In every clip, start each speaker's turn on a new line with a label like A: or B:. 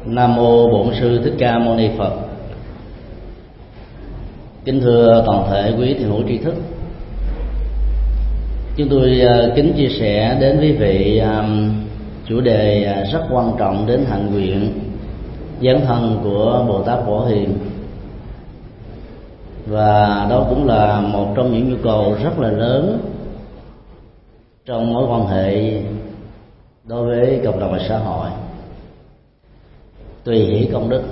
A: Nam mô Bổn Sư Thích Ca Mâu Ni Phật. Kính thưa toàn thể quý thiền hữu tri thức, chúng tôi kính chia sẻ đến quý vị chủ đề rất quan trọng đến hạnh nguyện dấn thân của Bồ Tát Phổ Hiền, và đó cũng là một trong những nhu cầu rất là lớn trong mối quan hệ đối với cộng đồng và xã hội. Tùy hỷ công đức.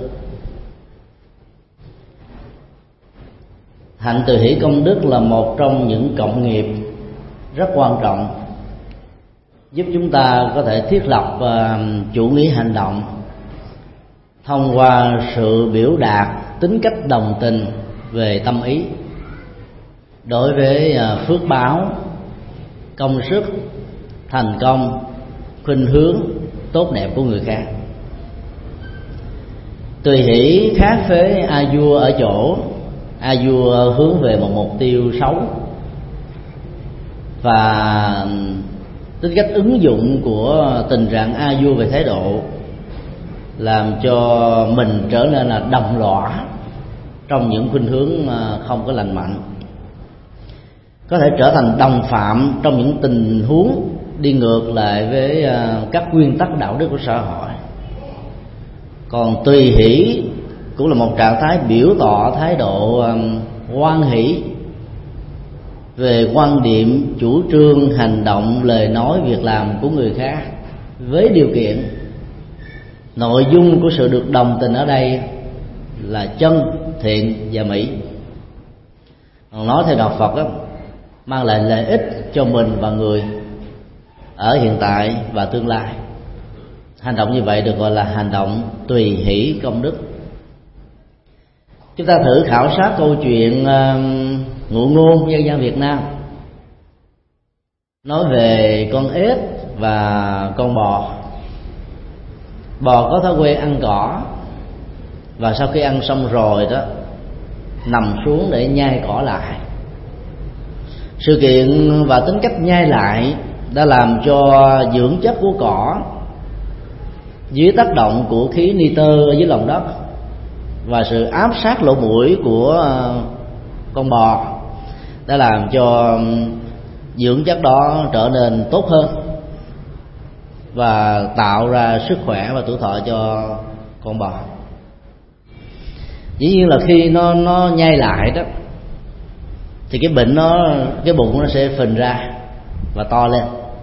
A: Hạnh tùy hỷ công đức là một trong những cộng nghiệp rất quan trọng, giúp chúng ta có thể thiết lập chủ nghĩa hành động thông qua sự biểu đạt tính cách đồng tình về tâm ý đối với phước báo, công sức, thành công, khuynh hướng tốt đẹp của người khác. Tùy hỷ khác với a vua ở chỗ a vua hướng về một mục tiêu xấu, và tính cách ứng dụng của tình trạng a vua về thái độ làm cho mình trở nên là đồng lõa trong những khuynh hướng không có lành mạnh, có thể trở thành đồng phạm trong những tình huống đi ngược lại với các nguyên tắc đạo đức của xã hội. Còn tùy hỷ cũng là một trạng thái biểu tỏ thái độ hoan hỷ về quan điểm, chủ trương, hành động, lời nói, việc làm của người khác, với điều kiện nội dung của sự được đồng tình ở đây là chân, thiện và mỹ. Còn nói theo đạo Phật đó, mang lại lợi ích cho mình và người ở hiện tại và tương lai. Hành động như vậy được gọi là hành động tùy hỷ công đức. Chúng ta thử khảo sát câu chuyện ngụ ngôn dân gian Việt Nam nói về con ếch và con bò. Bò có thói quen ăn cỏ, và sau khi ăn xong rồi đó nằm xuống để nhai cỏ lại. Sự kiện và tính cách nhai lại đã làm cho dưỡng chất của cỏ dưới tác động của khí nitơ ở dưới lòng đất và sự áp sát lỗ mũi của con bò đã làm cho dưỡng chất đó trở nên tốt hơn và tạo ra sức khỏe và tuổi thọ cho con bò. Dĩ nhiên là khi nó nhai lại đó thì cái bệnh cái bụng nó sẽ phình ra và to lên.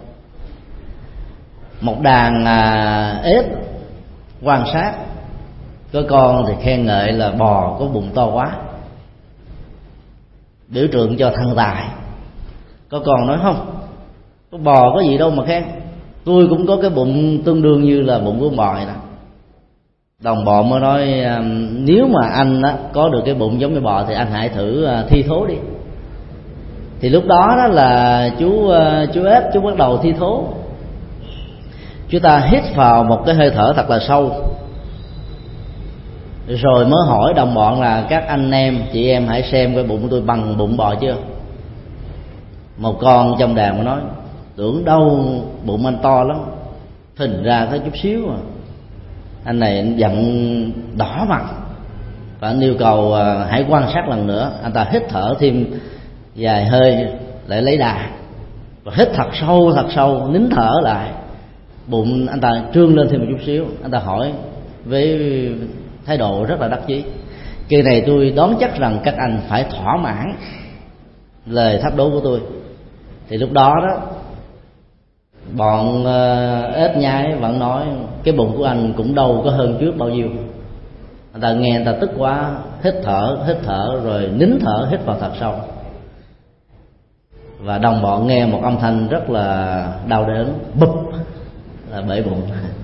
A: Một đàn ếch quan sát, có con thì khen ngợi là bò có bụng to quá, biểu tượng cho thân tài. Có con nói không, có bò có gì đâu mà khen, tôi cũng có cái bụng tương đương như là bụng của bò này nè. Đồng bọn mới nói nếu mà anh có được cái bụng giống như bò thì anh hãy thử thi thố đi. Thì lúc đó là chú ếch chú bắt đầu thi thố. Chúng ta hít vào một cái hơi thở thật là sâu, rồi mới hỏi đồng bọn là các anh em chị em hãy xem cái bụng của tôi bằng bụng bò chưa. Một con trong đàn mới nói tưởng đâu bụng anh to lắm, phình ra thấy chút xíu mà. Anh này giận đỏ mặt và anh yêu cầu hãy quan sát lần nữa. Anh ta hít thở thêm vài hơi lại lấy đà, và hít thật sâu nín thở lại. Bụng anh ta trương lên thêm một chút xíu. Anh ta hỏi với thái độ rất là đắc chí: kỳ này tôi đoán chắc rằng các anh phải thỏa mãn lời thách đố của tôi. Thì lúc đó bọn ếch nhái vẫn nói cái bụng của anh cũng đâu có hơn trước bao nhiêu. Anh ta nghe anh ta tức quá, hít thở rồi nín thở, hít vào thật sâu. Và đồng bọn nghe một âm thanh rất là đau đớn, bụp là bể bụng.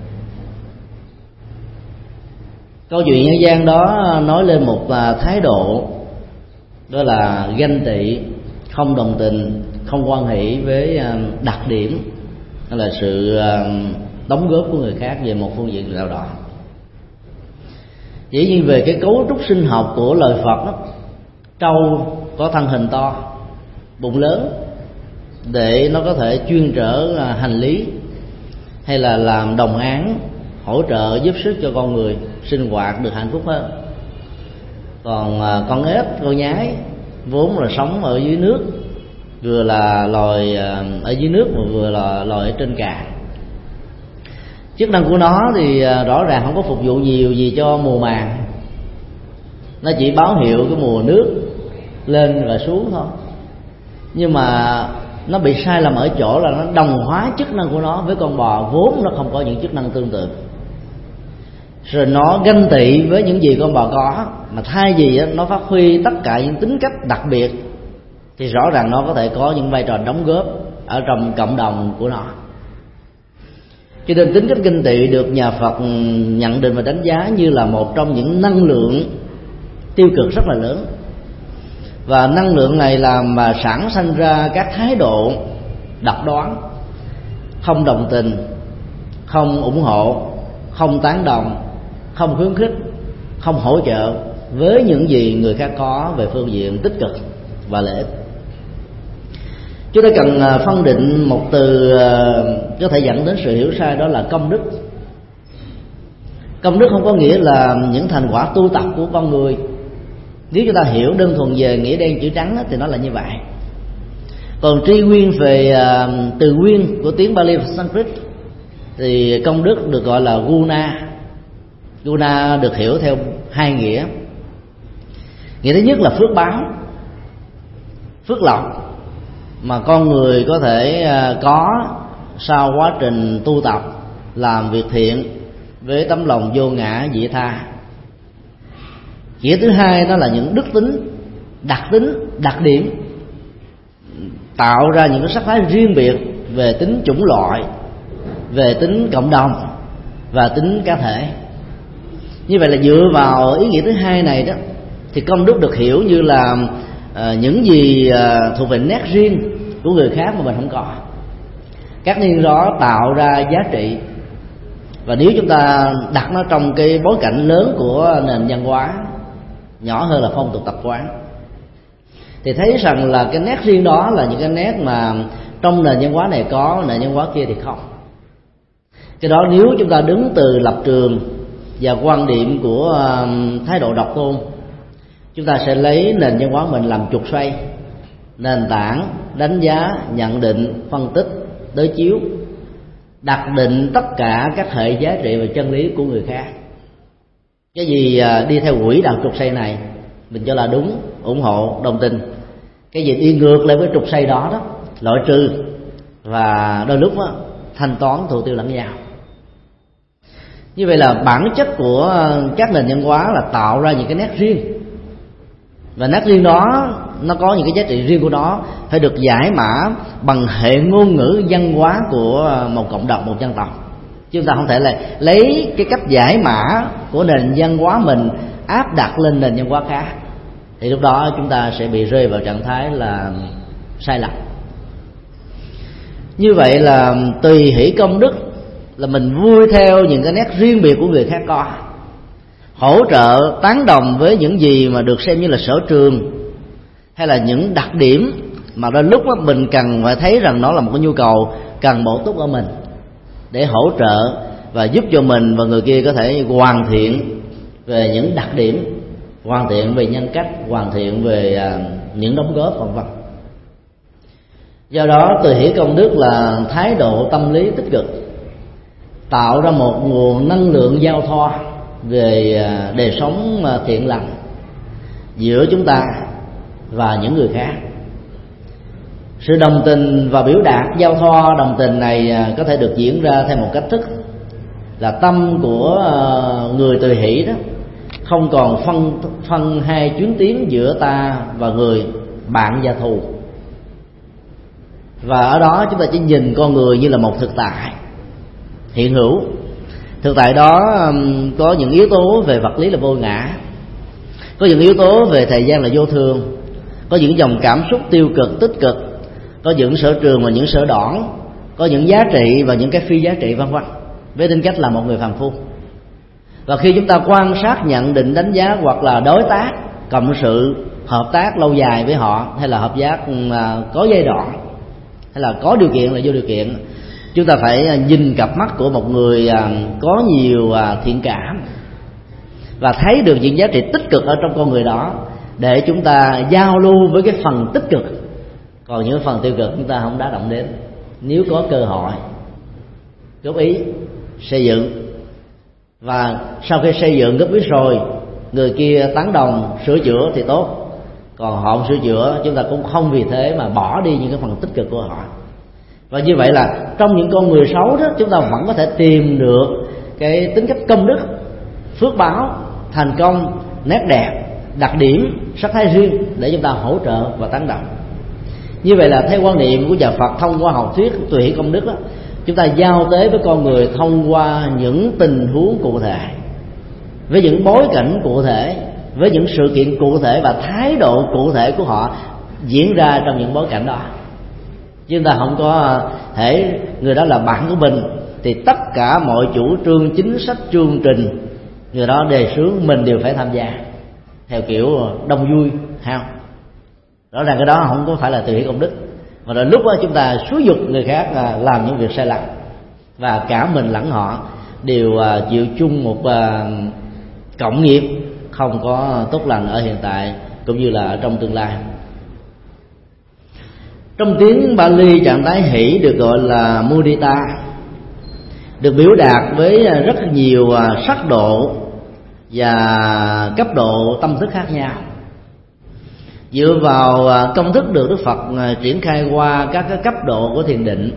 A: Câu chuyện nhân gian đó nói lên một thái độ, đó là ganh tị, không đồng tình, không hoan hỷ với đặc điểm, đó là sự đóng góp của người khác về một phương diện nào đó. Dĩ nhiên về cái cấu trúc sinh học của lời Phật đó, trâu có thân hình to, bụng lớn để nó có thể chuyên chở hành lý hay là làm đồng áng hỗ trợ giúp sức cho con người sinh hoạt được hạnh phúc hơn. Còn con ếch, con nhái vốn là sống ở dưới nước, vừa là loài ở dưới nước mà vừa là loài ở trên cạn. Chức năng của nó thì rõ ràng không có phục vụ nhiều gì cho mùa màng, nó chỉ báo hiệu cái mùa nước lên và xuống thôi. Nhưng mà nó bị sai lầm ở chỗ là nó đồng hóa chức năng của nó với con bò vốn nó không có những chức năng tương tự, rồi nó ganh tị với những gì con bò có, mà thay vì nó phát huy tất cả những tính cách đặc biệt thì rõ ràng nó có thể có những vai trò đóng góp ở trong cộng đồng của nó. Cho nên tính cách ganh tị được nhà Phật nhận định và đánh giá như là một trong những năng lượng tiêu cực rất là lớn, và năng lượng này làm mà sản sinh ra các thái độ độc đoán, không đồng tình, không ủng hộ, không tán đồng, không khuyến khích, không hỗ trợ với những gì người khác có về phương diện tích cực và lợi ích. Chúng ta cần phân định một từ có thể dẫn đến sự hiểu sai, đó là công đức. Công đức không có nghĩa là những thành quả tu tập của con người. Nếu chúng ta hiểu đơn thuần về nghĩa đen chữ trắng thì nó là như vậy. Còn tri nguyên về từ nguyên của tiếng Pali và Sanskrit thì công đức được gọi là guna. Guna được hiểu theo hai nghĩa. Nghĩa thứ nhất là phước báo, phước lộc mà con người có thể có sau quá trình tu tập, làm việc thiện với tấm lòng vô ngã vị tha. Nghĩa thứ hai đó là những đức tính, đặc điểm tạo ra những cái sắc thái riêng biệt về tính chủng loại, về tính cộng đồng và tính cá thể. Như vậy là dựa vào ý nghĩa thứ hai này đó thì công đức được hiểu như là những gì thuộc về nét riêng của người khác mà mình không có. Các niên đó tạo ra giá trị, và nếu chúng ta đặt nó trong cái bối cảnh lớn của nền văn hóa, nhỏ hơn là phong tục tập quán, thì thấy rằng là cái nét riêng đó là những cái nét mà trong nền văn hóa này có, nền văn hóa kia thì không. Cái đó nếu chúng ta đứng từ lập trường và quan điểm của thái độ độc tôn, chúng ta sẽ lấy nền văn hóa mình làm trục xoay, nền tảng đánh giá, nhận định, phân tích, đối chiếu, đặt định tất cả các hệ giá trị và chân lý của người khác. Cái gì đi theo quỹ đạo trục xoay này mình cho là đúng, ủng hộ, đồng tình. Cái gì đi ngược lại với trục xoay đó đó loại trừ, và đôi lúc đó, thanh toán thù tiêu lẫn nhau. Như vậy là bản chất của các nền văn hóa là tạo ra những cái nét riêng, và nét riêng đó nó có những cái giá trị riêng của nó, phải được giải mã bằng hệ ngôn ngữ văn hóa của một cộng đồng, một dân tộc. Chúng ta không thể là lấy cái cách giải mã của nền văn hóa mình áp đặt lên nền văn hóa khác, thì lúc đó chúng ta sẽ bị rơi vào trạng thái là sai lầm. Như vậy là tùy hỷ công đức là mình vui theo những cái nét riêng biệt của người khác có, hỗ trợ tán đồng với những gì mà được xem như là sở trường hay là những đặc điểm mà đôi lúc đó mình cần phải thấy rằng nó là một cái nhu cầu cần bổ túc ở mình, để hỗ trợ và giúp cho mình và người kia có thể hoàn thiện về những đặc điểm, hoàn thiện về nhân cách, hoàn thiện về những đóng góp vân vân. Do đó tùy hỷ công đức là thái độ tâm lý tích cực, tạo ra một nguồn năng lượng giao thoa về đời sống thiện lành giữa chúng ta và những người khác. Sự đồng tình và biểu đạt giao thoa đồng tình này có thể được diễn ra theo một cách thức là tâm của người tùy hỷ đó không còn phân hai chuyến tiến giữa ta và người, bạn và thù. Và ở đó chúng ta chỉ nhìn con người như là một thực tại hiện hữu. Thực tại đó có những yếu tố về vật lý là vô ngã, có những yếu tố về thời gian là vô thường, có những dòng cảm xúc tiêu cực, tích cực, có những sở trường và những sở đoản, có những giá trị và những cái phi giá trị vân vân, với tính cách là một người phàm phu. Và khi chúng ta quan sát, nhận định, đánh giá hoặc là đối tác, cộng sự, hợp tác lâu dài với họ, hay là hợp tác có giai đoạn, hay là có điều kiện là vô điều kiện, Chúng ta phải nhìn cặp mắt của một người có nhiều thiện cảm và thấy được những giá trị tích cực ở trong con người đó, để chúng ta giao lưu với cái phần tích cực. Còn những phần tiêu cực chúng ta không đá động đến. Nếu có cơ hội góp ý xây dựng, và sau khi xây dựng góp ý rồi người kia tán đồng sửa chữa thì tốt. Còn họ không sửa chữa, chúng ta cũng không vì thế mà bỏ đi những cái phần tích cực của họ. Và như vậy là trong những con người xấu đó, chúng ta vẫn có thể tìm được cái tính cách công đức, phước báo, thành công, nét đẹp, đặc điểm, sắc thái riêng để chúng ta hỗ trợ và tán đồng. Như vậy là theo quan niệm của nhà Phật, thông qua học thuyết tùy hỷ công đức đó, chúng ta giao tế với con người thông qua những tình huống cụ thể, với những bối cảnh cụ thể, với những sự kiện cụ thể và thái độ cụ thể của họ diễn ra trong những bối cảnh đó. Chứ chúng ta không có thể người đó là bạn của mình thì tất cả mọi chủ trương, chính sách, chương trình người đó đề xướng mình đều phải tham gia theo kiểu đông vui, không? Rõ ràng cái đó không có phải là tùy hỷ công đức, mà là lúc đó chúng ta xúi giục người khác làm những việc sai lầm, và cả mình lẫn họ đều chịu chung một cộng nghiệp không có tốt lành ở hiện tại cũng như là ở trong tương lai. Trong tiếng Bali, trạng thái hỷ được gọi là mudita, được biểu đạt với rất nhiều sắc độ và cấp độ tâm thức khác nhau, dựa vào công thức được Đức Phật triển khai qua các cái cấp độ của thiền định.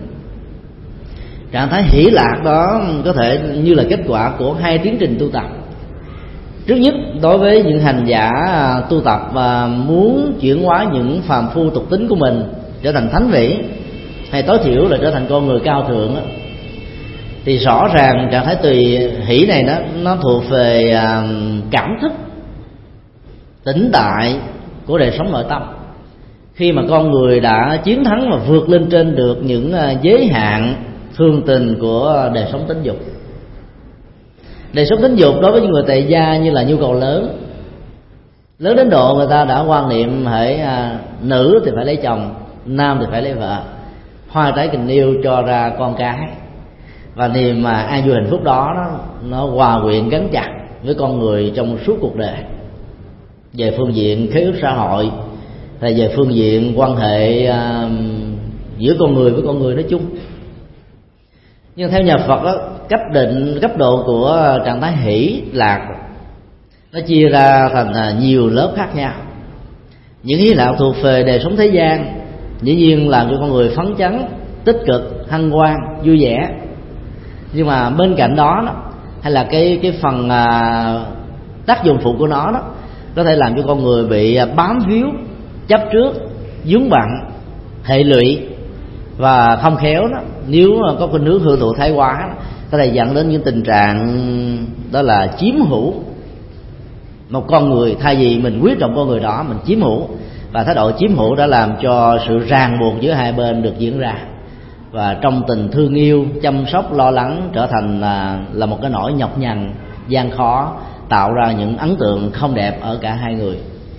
A: Trạng thái hỷ lạc đó có thể như là kết quả của hai tiến trình tu tập. Trước nhất, đối với những hành giả tu tập và muốn chuyển hóa những phàm phu tục tính của mình trở thành thánh vĩ, hay tối thiểu là trở thành con người cao thượng đó, thì rõ ràng trạng thái tùy hỷ này nó thuộc về cảm thức tĩnh tại của đời sống nội tâm. Khi mà con người đã chiến thắng và vượt lên trên được những giới hạn thương tình của đời sống tính dục. Đời sống tính dục đối với những người tại gia như là nhu cầu lớn đến độ người ta đã quan niệm hễ nữ thì phải lấy chồng, nam thì phải lấy vợ, hoa trái tình yêu cho ra con cái, và niềm mà an vui hạnh phúc đó nó hòa quyện gắn chặt với con người trong suốt cuộc đời, về phương diện khế ước xã hội hay về phương diện quan hệ giữa con người với con người nói chung. Nhưng theo nhà Phật đó, cấp độ của trạng thái hỷ lạc nó chia ra thành nhiều lớp khác nhau. Những hỷ lạc thuộc về đời sống thế gian, dĩ nhiên làm cho con người phấn chấn, tích cực, hân hoan, vui vẻ. Nhưng mà bên cạnh đó hay là cái phần tác dụng phụ của nó có thể làm cho con người bị bám víu, chấp trước, vướng bận, hệ lụy, và không khéo nếu có khuynh hướng hưởng thụ thái quá có thể dẫn đến những tình trạng đó là chiếm hữu một con người, thay vì mình quý trọng con người đó mình chiếm hữu, và thái độ chiếm hữu đã làm cho sự ràng buộc giữa hai bên được diễn ra, và trong tình thương yêu, chăm sóc, lo lắng trở thành là một cái nỗi nhọc nhằn, gian khó, tạo ra những ấn tượng không đẹp ở cả hai người.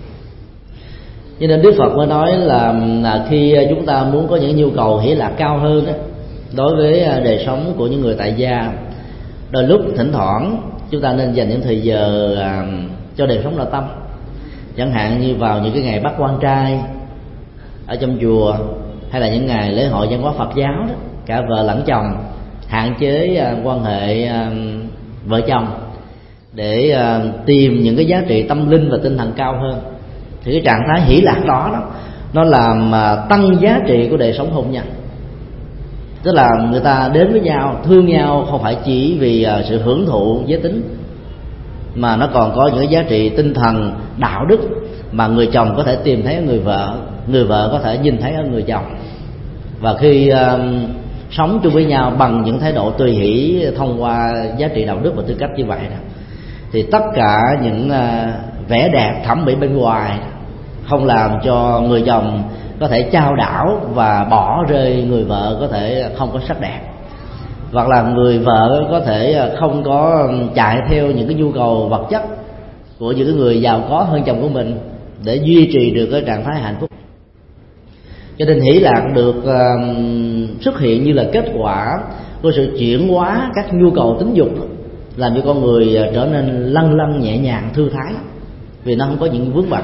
A: Cho nên Đức Phật mới nói là khi chúng ta muốn có những nhu cầu hỷ lạc cao hơn đối với đời sống của những người tại gia, đôi lúc thỉnh thoảng chúng ta nên dành những thời giờ cho đời sống nội tâm. Chẳng hạn như vào những cái ngày bắt quan trai ở trong chùa, hay là những ngày lễ hội văn hóa Phật giáo đó, cả vợ lẫn chồng hạn chế quan hệ vợ chồng để tìm những cái giá trị tâm linh và tinh thần cao hơn. Thì cái trạng thái hỷ lạc đó nó làm tăng giá trị của đời sống hôn nhân. Tức là người ta đến với nhau, thương nhau không phải chỉ vì sự hưởng thụ giới tính, mà nó còn có những cái giá trị tinh thần, đạo đức mà người chồng có thể tìm thấy ở người vợ có thể nhìn thấy ở người chồng. Và khi sống chung với nhau bằng những thái độ tùy hỷ thông qua giá trị đạo đức và tư cách như vậy thì tất cả những vẻ đẹp thẩm mỹ bên ngoài không làm cho người chồng có thể chao đảo và bỏ rơi người vợ có thể không có sắc đẹp, hoặc là người vợ có thể không có chạy theo những cái nhu cầu vật chất của những người giàu có hơn chồng của mình để duy trì được cái trạng thái hạnh phúc. Cho nên hỷ lạc được xuất hiện như là kết quả của sự chuyển hóa các nhu cầu tính dục, làm cho con người trở nên lâng lâng nhẹ nhàng thư thái, vì nó không có những vướng bận.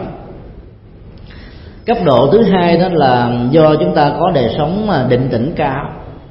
A: Cấp độ thứ hai đó là do chúng ta có đời sống định tĩnh cao.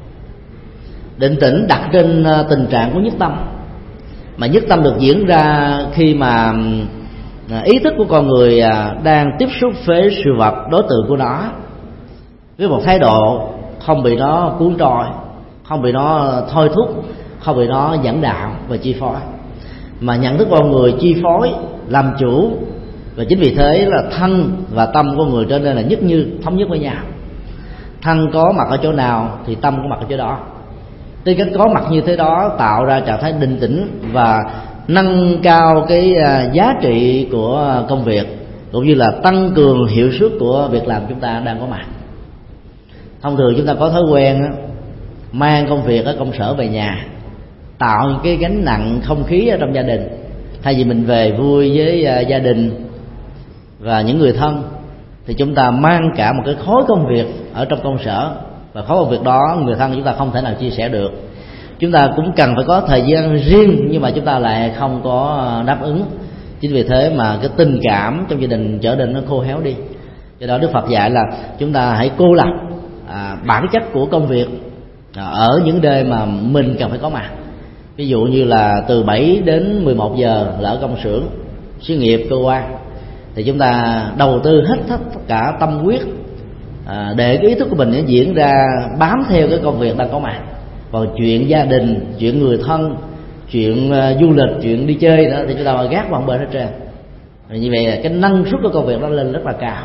A: Định tĩnh đặt trên tình trạng của nhất tâm, mà nhất tâm được diễn ra khi mà ý thức của con người đang tiếp xúc với sự vật đối tượng của nó với một thái độ không bị nó cuốn trôi, không bị nó thôi thúc, không bị nó dẫn đạo và chi phối, mà nhận thức con người chi phối, làm chủ. Và chính vì thế là thân và tâm của người trở nên là nhất như, thống nhất với nhau. Thân có mặt ở chỗ nào thì tâm có mặt ở chỗ đó. Tư cách có mặt như thế đó tạo ra trạng thái định tĩnh và nâng cao cái giá trị của công việc, cũng như là tăng cường hiệu suất của việc làm chúng ta đang có mặt. Thông thường chúng ta có thói quen mang công việc ở công sở về nhà, tạo những cái gánh nặng không khí ở trong gia đình. Thay vì mình về vui với gia đình và những người thân, thì chúng ta mang cả một cái khối công việc ở trong công sở, và khối công việc đó người thân chúng ta không thể nào chia sẻ được. Chúng ta cũng cần phải có thời gian riêng, nhưng mà chúng ta lại không có đáp ứng. Chính vì thế mà cái tình cảm trong gia đình trở nên nó khô héo đi. Do đó Đức Phật dạy là chúng ta hãy cô lập bản chất của công việc ở những nơi mà mình cần phải có mặt. Ví dụ như là từ 7 đến 11 giờ là ở công xưởng, xí nghiệp, cơ quan, thì chúng ta đầu tư hết tất cả tâm huyết để cái ý thức của mình nó diễn ra bám theo cái công việc đang có mặt. Còn chuyện gia đình, chuyện người thân, chuyện du lịch, chuyện đi chơi đó thì chúng ta gác qua một bên hết trơn. Như vậy cái năng suất của công việc nó lên rất là cao.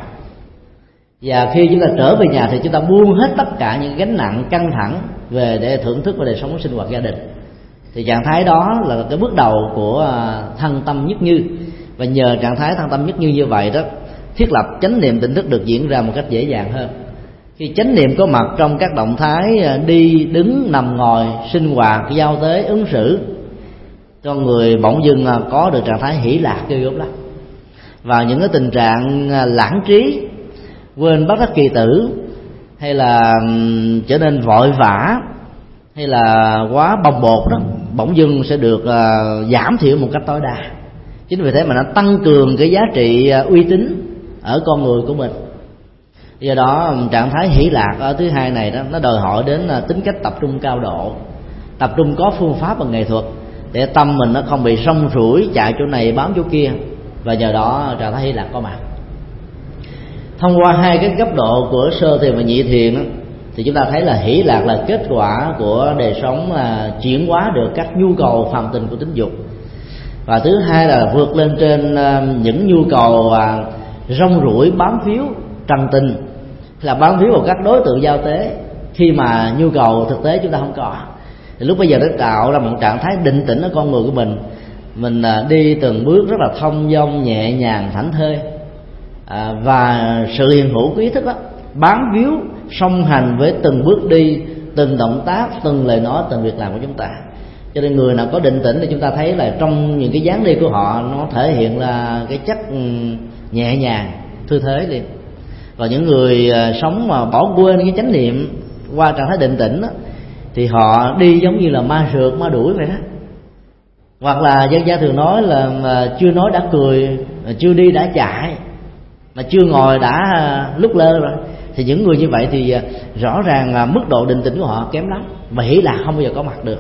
A: Và khi chúng ta trở về nhà thì chúng ta buông hết tất cả những gánh nặng căng thẳng về để thưởng thức và đời sống sinh hoạt gia đình. Thì trạng thái đó là cái bước đầu của thân tâm nhất như. Và nhờ trạng thái thân tâm nhất như vậy đó, thiết lập chánh niệm tỉnh thức được diễn ra một cách dễ dàng hơn. Khi chánh niệm có mặt trong các động thái đi, đứng, nằm, ngồi, sinh hoạt, giao tế, ứng xử, con người bỗng dưng có được trạng thái hỷ lạc ghê gớm lắm. Và những cái tình trạng lãng trí, quên bất đắc kỳ tử, hay là trở nên vội vã, hay là quá bồng bột đó, bỗng dưng sẽ được giảm thiểu một cách tối đa. Chính vì thế mà nó tăng cường cái giá trị uy tín ở con người của mình. Do đó trạng thái hỷ lạc ở thứ hai này đó, nó đòi hỏi đến tính cách tập trung cao độ, tập trung có phương pháp và nghệ thuật, để tâm mình nó không bị rong ruổi chạy chỗ này bám chỗ kia, và nhờ đó trạng thái hỷ lạc có mặt. Thông qua hai cái cấp độ của sơ thiền và nhị thiền đó, thì chúng ta thấy là hỷ lạc là kết quả của đời sống chuyển hóa được các nhu cầu phàm tình của tính dục. Và thứ hai là vượt lên trên những nhu cầu rong ruổi bám víu trần tình, là bám víu vào các đối tượng giao tế khi mà nhu cầu thực tế chúng ta không có. Thì lúc bây giờ nó tạo ra một trạng thái định tĩnh ở con người của mình đi từng bước rất là thông dong, nhẹ nhàng, thảnh thơi, và sự hiện hữu của ý thức đó bám víu song hành với từng bước đi, từng động tác, từng lời nói, từng việc làm của chúng ta. Cho nên người nào có định tĩnh thì chúng ta thấy là trong những cái dáng đi của họ nó thể hiện là cái chất nhẹ nhàng, thư thế liền. Và những người sống mà bỏ quên cái chánh niệm qua trạng thái định tĩnh đó, thì họ đi giống như là ma rượt, ma đuổi vậy đó. Hoặc là dân gian thường nói là chưa nói đã cười, chưa đi đã chạy, mà chưa ngồi đã lúc lơ rồi. Thì những người như vậy thì rõ ràng mức độ định tĩnh của họ kém lắm, và hỷ lạc không bao giờ có mặt được.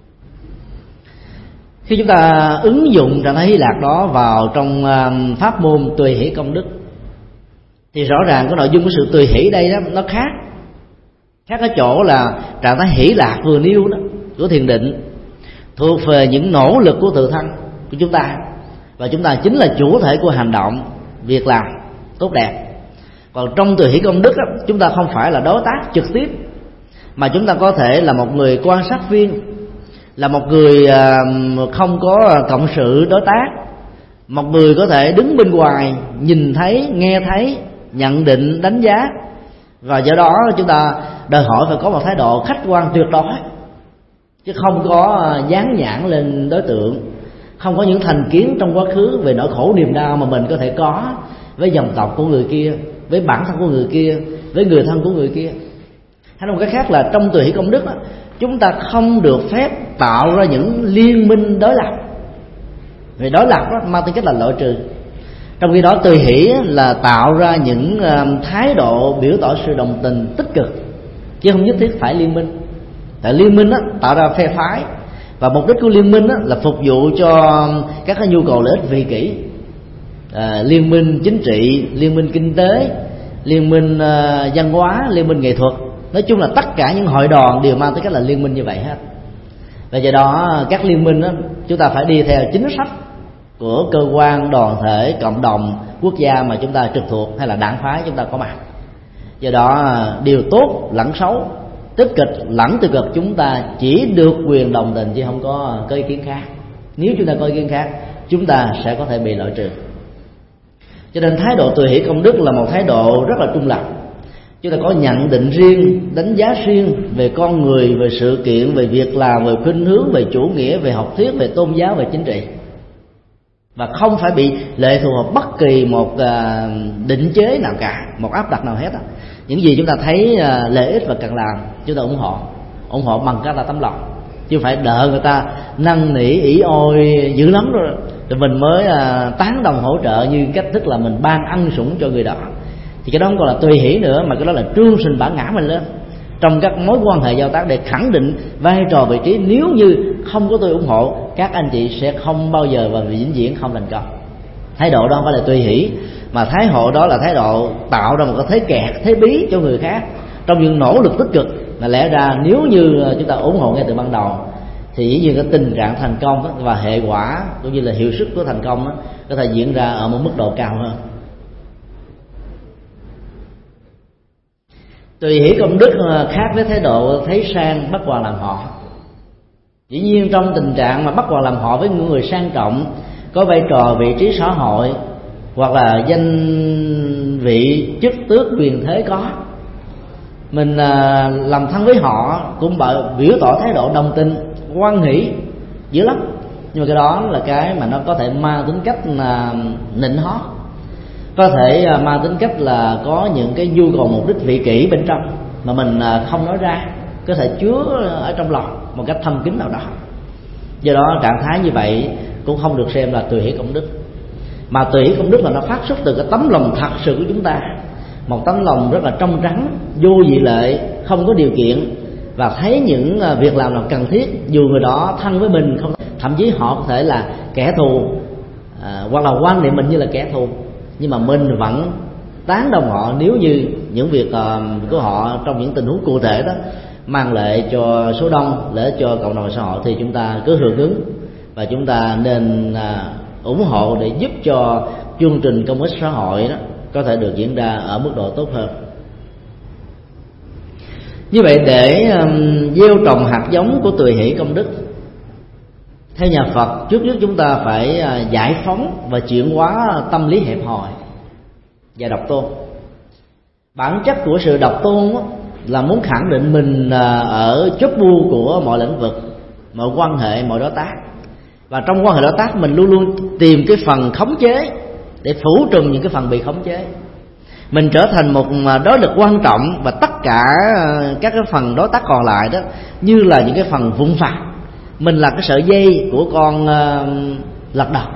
A: Khi chúng ta ứng dụng trạng thái hỷ lạc đó vào trong pháp môn tùy hỷ công đức, thì rõ ràng cái nội dung của sự tùy hỷ đây đó nó khác ở chỗ là trạng thái hỷ lạc vừa nêu đó của thiền định thuộc về những nỗ lực của tự thân của chúng ta, và chúng ta chính là chủ thể của hành động, việc làm tốt đẹp. Còn trong tùy hỷ công đức đó, chúng ta không phải là đối tác trực tiếp, mà chúng ta có thể là một người quan sát viên, là một người không có cộng sự đối tác, một người có thể đứng bên ngoài nhìn thấy, nghe thấy, nhận định, đánh giá. Và do đó chúng ta đòi hỏi phải có một thái độ khách quan tuyệt đối, chứ không có dán nhãn lên đối tượng, không có những thành kiến trong quá khứ về nỗi khổ niềm đau mà mình có thể có với dòng tộc của người kia, với bản thân của người kia, với người thân của người kia. Hay một cái khác là trong tùy hỷ công đức đó, chúng ta không được phép tạo ra những liên minh đối lập, vì đối lập đó mang tính cách là loại trừ. Trong khi đó tùy hỷ là tạo ra những thái độ biểu tỏ sự đồng tình tích cực, chứ không nhất thiết phải liên minh. Tại liên minh đó, tạo ra phe phái, và mục đích của liên minh đó là phục vụ cho các cái nhu cầu lợi ích vị kỷ. Liên minh chính trị, liên minh kinh tế, liên minh văn hóa, liên minh nghệ thuật, nói chung là tất cả những hội đoàn đều mang tới cách là liên minh như vậy hết. Và do đó các liên minh đó, chúng ta phải đi theo chính sách của cơ quan, đoàn thể, cộng đồng, quốc gia mà chúng ta trực thuộc, hay là đảng phái chúng ta có mặt. Do đó điều tốt lẫn xấu, tích cực lẫn tiêu cực, chúng ta chỉ được quyền đồng tình chứ không có ý kiến khác. Nếu chúng ta có ý kiến khác, chúng ta sẽ có thể bị loại trừ. Cho nên thái độ tùy hỷ công đức là một thái độ rất là trung lập. Chúng ta có nhận định riêng, đánh giá riêng về con người, về sự kiện, về việc làm, về khuynh hướng, về chủ nghĩa, về học thuyết, về tôn giáo, về chính trị, và không phải bị lệ thuộc vào bất kỳ một định chế nào cả, một áp đặt nào hết. Những gì chúng ta thấy lợi ích và cần làm, chúng ta ủng hộ bằng cách là tấm lòng, chứ phải đợi người ta năn nỉ ỉ ôi dữ lắm rồi mình mới tán đồng hỗ trợ, như cách thức là mình ban ân sủng cho người đó. Thì cái đó không còn là tùy hỷ nữa, mà cái đó là trương sinh bản ngã mình lên trong các mối quan hệ giao tác, để khẳng định vai trò vị trí. Nếu như không có tôi ủng hộ, các anh chị sẽ không bao giờ và vĩnh viễn không thành công. Thái độ đó không phải là tùy hỷ, mà thái độ đó là thái độ tạo ra một cái thế kẹt, thế bí cho người khác trong những nỗ lực tích cực. Là lẽ ra nếu như chúng ta ủng hộ ngay từ ban đầu thì dĩ nhiên cái tình trạng thành công và hệ quả cũng như là hiệu suất của thành công có thể diễn ra ở một mức độ cao hơn. Tùy hỷ công đức khác với thái độ thấy sang bắt hoàng làm họ. Dĩ nhiên trong tình trạng mà bắt hoàng làm họ với người sang trọng, có vai trò vị trí xã hội, hoặc là danh vị chức tước quyền thế có, mình làm thân với họ cũng biểu tỏ thái độ đồng tình, hoan hỷ dữ lắm. Nhưng mà cái đó là cái mà nó có thể mang tính cách là nịnh hót, có thể mang tính cách là có những cái nhu cầu mục đích vị kỷ bên trong mà mình không nói ra, có thể chứa ở trong lòng một cách thâm kín nào đó. Do đó trạng thái như vậy cũng không được xem là tùy hỷ công đức. Mà tùy hỷ công đức là nó phát xuất từ cái tấm lòng thật sự của chúng ta, một tấm lòng rất là trong trắng, vô dị lệ, không có điều kiện, và thấy những việc làm nào cần thiết, dù người đó thân với mình không, thậm chí họ có thể là kẻ thù, hoặc là quan niệm mình như là kẻ thù, nhưng mà mình vẫn tán đồng họ nếu như những việc của họ trong những tình huống cụ thể đó mang lại cho số đông, lợi ích cho cộng đồng xã hội, thì chúng ta cứ hưởng ứng và chúng ta nên ủng hộ để giúp cho chương trình công ích xã hội đó có thể được diễn ra ở mức độ tốt hơn. Như vậy để gieo trồng hạt giống của tùy hỷ công đức, theo nhà Phật, trước nhất chúng ta phải giải phóng và chuyển hóa tâm lý hẹp hòi và độc tôn. Bản chất của sự độc tôn là muốn khẳng định mình ở chóp bu của mọi lĩnh vực, mọi quan hệ, mọi đối tác. Và trong quan hệ đối tác mình luôn luôn tìm cái phần khống chế để phủ trùm những cái phần bị khống chế. Mình trở thành một đối lực quan trọng, và tất cả các cái phần đối tác còn lại đó như là những cái phần vụn vặt. Mình là cái sợi dây của con lật đật,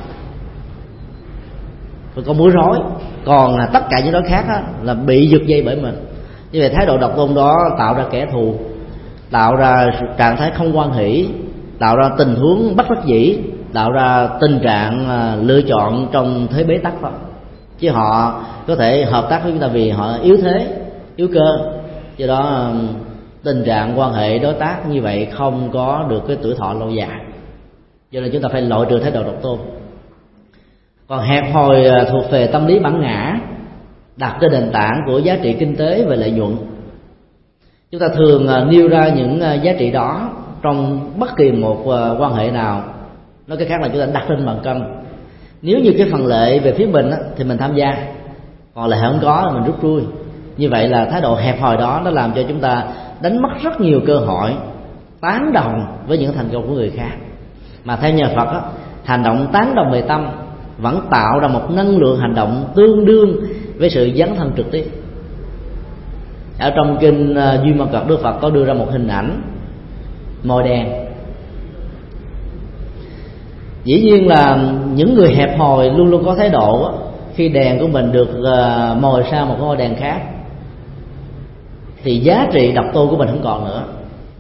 A: con búa rối, còn tất cả những đối khác là bị giật dây bởi mình. Như vậy thái độ độc tôn đó tạo ra kẻ thù, tạo ra trạng thái không hoan hỷ, tạo ra tình huống bất đắc dĩ, tạo ra tình trạng lựa chọn trong thế bế tắc đó. Chứ họ có thể hợp tác với chúng ta vì họ yếu thế, yếu cơ. Do đó tình trạng quan hệ đối tác như vậy không có được cái tuổi thọ lâu dài. Do nên chúng ta phải loại trừ thái độ độc tôn. Còn hẹp hòi thuộc về tâm lý bản ngã, đặt trên nền tảng của giá trị kinh tế và lợi nhuận. Chúng ta thường nêu ra những giá trị đó trong bất kỳ một quan hệ nào. Nói cái khác là chúng ta đặt trên bàn cân. Nếu như cái phần lợi về phía mình thì mình tham gia, còn lợi không có là mình rút lui. Như vậy là thái độ hẹp hòi đó nó làm cho chúng ta đánh mất rất nhiều cơ hội tán đồng với những thành công của người khác. Mà theo nhà Phật hành động tán đồng về tâm vẫn tạo ra một năng lượng hành động tương đương với sự dấn thân trực tiếp. Ở trong kinh Duy Ma Cật, Đức Phật có đưa ra một hình ảnh mồi đèn. Dĩ nhiên là những người hẹp hòi luôn luôn có thái độ khi đèn của mình được mồi sang một cái ngôi đèn khác thì giá trị độc tôn của mình không còn nữa,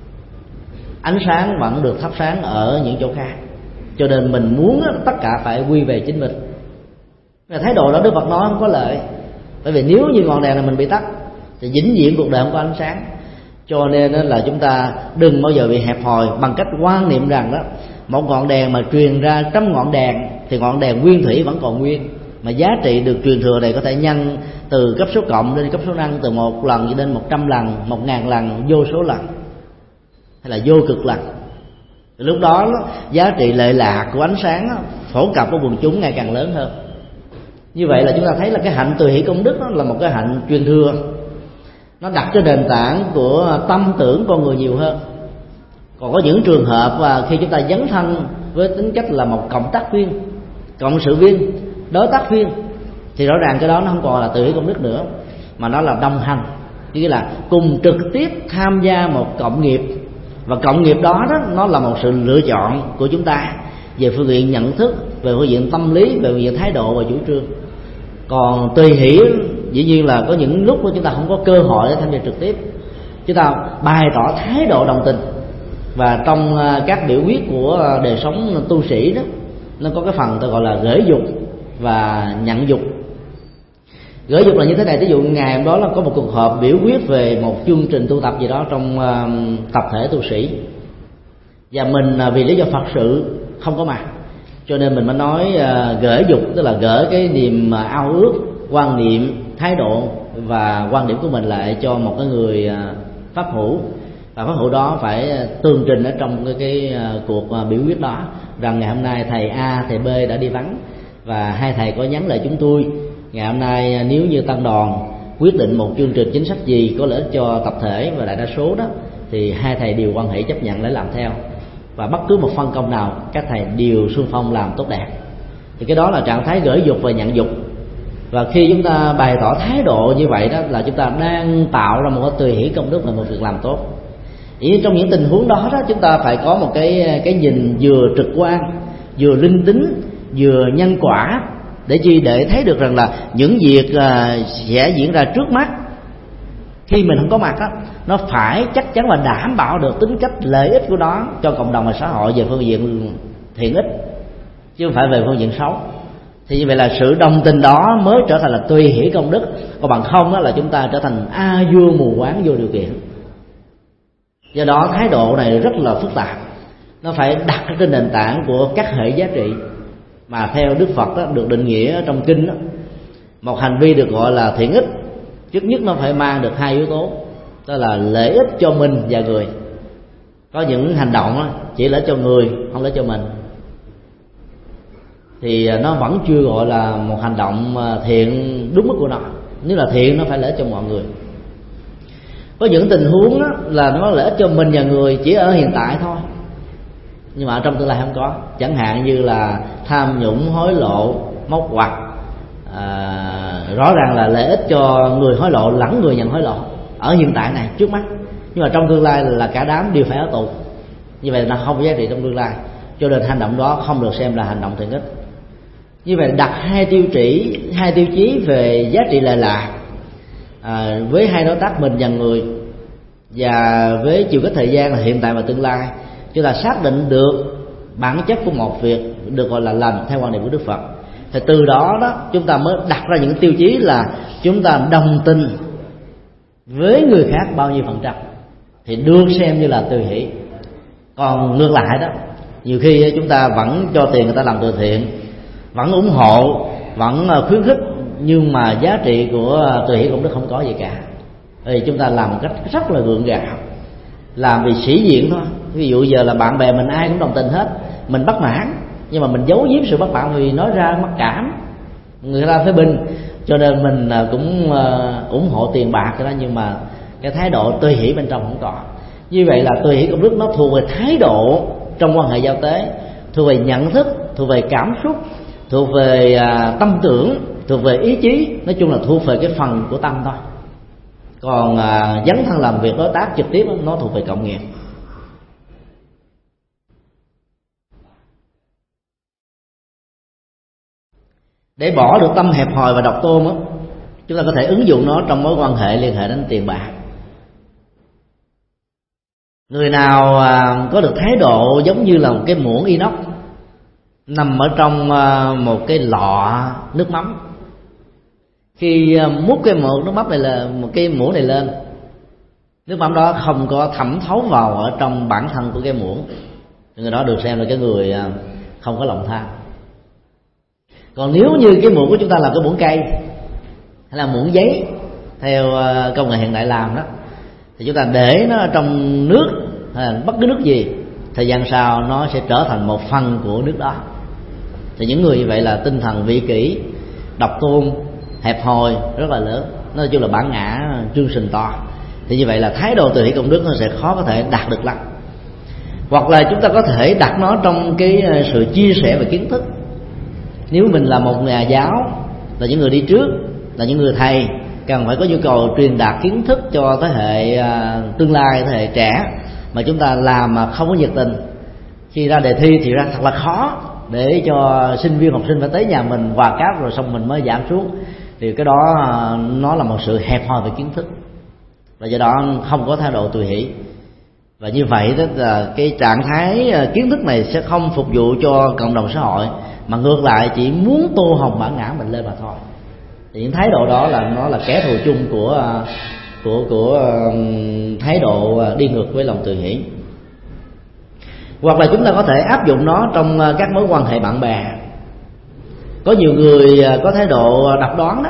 A: ánh sáng vẫn được thắp sáng ở những chỗ khác, cho nên mình muốn tất cả phải quy về chính mình. Thái độ đó Đức Phật nói không có lợi, bởi vì nếu như ngọn đèn này mình bị tắt thì vĩnh viễn cuộc đời không có ánh sáng. Cho nên là chúng ta đừng bao giờ bị hẹp hòi bằng cách quan niệm rằng đó một ngọn đèn mà truyền ra trăm ngọn đèn thì ngọn đèn nguyên thủy vẫn còn nguyên, mà giá trị được truyền thừa này có thể nhân từ cấp số cộng đến cấp số năng, từ 1 lần cho đến 100 lần, 1000 lần, vô số lần, hay là vô cực lần. Lúc đó giá trị lệ lạc của ánh sáng phổ cập của quần chúng ngày càng lớn hơn. Như vậy là chúng ta thấy là cái hạnh từ hỷ công đức đó là một cái hạnh truyền thừa, nó đặt trên nền tảng của tâm tưởng con người nhiều hơn. Còn có những trường hợp và khi chúng ta dấn thân với tính cách là một cộng tác viên, cộng sự viên, đối tác viên, thì rõ ràng cái đó nó không còn là từ hỷ công đức nữa, mà nó là đồng hành, nghĩa là cùng trực tiếp tham gia một cộng nghiệp. Và cộng nghiệp đó nó là một sự lựa chọn của chúng ta về phương diện nhận thức, về phương diện tâm lý, về phương diện thái độ và chủ trương. Còn tùy hỷ dĩ nhiên là có những lúc mà chúng ta không có cơ hội để tham gia trực tiếp, chúng ta bày tỏ thái độ đồng tình. Và trong các biểu quyết của đời sống tu sĩ đó, nó có cái phần tôi gọi là gửi dục và nhận dục. Gửi dục là như thế này: ví dụ ngày hôm đó là có một cuộc họp biểu quyết về một chương trình tu tập gì đó trong tập thể tu sĩ, và mình vì lý do Phật sự không có mặt, cho nên mình mới nói gửi dục, tức là gửi cái niềm ao ước, quan niệm, thái độ và quan điểm của mình lại cho một cái người pháp hữu, và pháp hữu đó phải tường trình ở trong cái cuộc biểu quyết đó rằng ngày hôm nay thầy A, thầy B đã đi vắng, và hai thầy có nhắn lại chúng tôi ngày hôm nay nếu như tăng đoàn quyết định một chương trình chính sách gì có lợi ích cho tập thể và đại đa số đó, thì hai thầy đều quan hệ chấp nhận để làm theo, và bất cứ một phân công nào các thầy đều xung phong làm tốt đẹp. Thì cái đó là trạng thái gửi dục và nhận dục. Và khi chúng ta bày tỏ thái độ như vậy đó là chúng ta đang tạo ra một cái tùy hỷ công đức và một việc làm tốt. Ý trong những tình huống đó chúng ta phải có một cái nhìn vừa trực quan, vừa linh tính, vừa nhân quả, để chi? Để thấy được rằng là những việc sẽ diễn ra trước mắt khi mình không có mặt đó, nó phải chắc chắn là đảm bảo được tính cách lợi ích của nó cho cộng đồng và xã hội về phương diện thiện ích, chứ không phải về phương diện xấu. Thì như vậy là sự đồng tình đó mới trở thành là tùy hỷ công đức, còn bằng không đó là chúng ta trở thành a vua mù quáng vô điều kiện. Do đó thái độ này rất là phức tạp, nó phải đặt trên nền tảng của các hệ giá trị mà theo Đức Phật đó, được định nghĩa trong kinh đó, một hành vi được gọi là thiện ích trước nhất nó phải mang được hai yếu tố, đó là lợi ích cho mình và người. Có những hành động đó, chỉ lợi ích cho người, không lợi ích cho mình, thì nó vẫn chưa gọi là một hành động thiện đúng mức của nó. Nếu là thiện nó phải lợi ích cho mọi người. Có những tình huống đó, là nó lợi ích cho mình và người chỉ ở hiện tại thôi, nhưng mà ở trong tương lai không có. Chẳng hạn như là tham nhũng, hối lộ, móc ngoặt, rõ ràng là lợi ích cho người hối lộ lẫn người nhận hối lộ ở hiện tại này trước mắt, nhưng mà trong tương lai là cả đám đều phải ở tù. Như vậy là không có giá trị trong tương lai, cho nên hành động đó không được xem là hành động thiện ích. Như vậy đặt hai tiêu chí về giá trị lệ lạc với hai đối tác mình và người, và với chiều cách thời gian là hiện tại và tương lai, chúng ta xác định được bản chất của một việc được gọi là lành theo quan điểm của Đức Phật. Thì từ đó chúng ta mới đặt ra những tiêu chí là chúng ta đồng tình với người khác bao nhiêu %, thì được xem như là từ hỷ. Còn ngược lại đó, nhiều khi chúng ta vẫn cho tiền người ta làm từ thiện, vẫn ủng hộ, vẫn khuyến khích, nhưng mà giá trị của từ hỷ công đức không có gì cả. Thì chúng ta làm một cách rất là gượng gạo, làm vì sĩ diện thôi. Ví dụ giờ là bạn bè mình ai cũng đồng tình hết, mình bất mãn nhưng mà mình giấu giếm sự bất mãn vì nói ra mắc cảm, người ta phê bình, cho nên mình cũng ủng hộ tiền bạc cái đó, nhưng mà cái thái độ tùy hỷ bên trong không có. Như vậy là tùy hỷ công đức nó thuộc về thái độ trong quan hệ giao tế, thuộc về nhận thức, thuộc về cảm xúc, thuộc về tâm tưởng, thuộc về ý chí, nói chung là thuộc về cái phần của tâm thôi. Còn dấn thân làm việc đối tác trực tiếp nó thuộc về cộng nghiệp. Để bỏ được tâm hẹp hòi và độc tôn đó, chúng ta có thể ứng dụng nó trong mối quan hệ liên hệ đến tiền bạc. Người nào có được thái độ giống như là một cái muỗng inox nằm ở trong một cái lọ nước mắm, khi múc cái muỗng nước mắm này là một cái muỗng này lên, nước mắm đó không có thẩm thấu vào ở trong bản thân của cái muỗng, người đó được xem là cái người không có lòng tham. Còn nếu như cái muỗng của chúng ta là cái muỗng cây hay là muỗng giấy theo công nghệ hiện đại làm đó, thì chúng ta để nó trong nước hay là bất cứ nước gì, thời gian sau nó sẽ trở thành một phần của nước đó. Thì những người như vậy là tinh thần vị kỷ, độc tôn, hẹp hòi rất là lớn, nói chung là bản ngã trương sình to. Thì như vậy là thái độ từ hỷ công đức nó sẽ khó có thể đạt được lắm. Hoặc là chúng ta có thể đặt nó trong cái sự chia sẻ về kiến thức. Nếu mình là một nhà giáo, là những người đi trước, là những người thầy, cần phải có nhu cầu truyền đạt kiến thức cho thế hệ tương lai, thế hệ trẻ, mà chúng ta làm mà không có nhiệt tình, khi ra đề thi thì ra thật là khó để cho sinh viên học sinh phải tới nhà mình hòa cáp rồi xong mình mới giảm xuống, thì cái đó nó là một sự hẹp hòi về kiến thức, và do đó không có thái độ tùy hỷ. Và như vậy đó là cái trạng thái kiến thức này sẽ không phục vụ cho cộng đồng xã hội, mà ngược lại chỉ muốn tô hồng bản ngã mình lên mà thôi. Thì những thái độ đó là nó là kẻ thù chung của thái độ đi ngược với lòng từ hỷ. Hoặc là chúng ta có thể áp dụng nó trong các mối quan hệ bạn bè. Có nhiều người có thái độ độc đoán đó,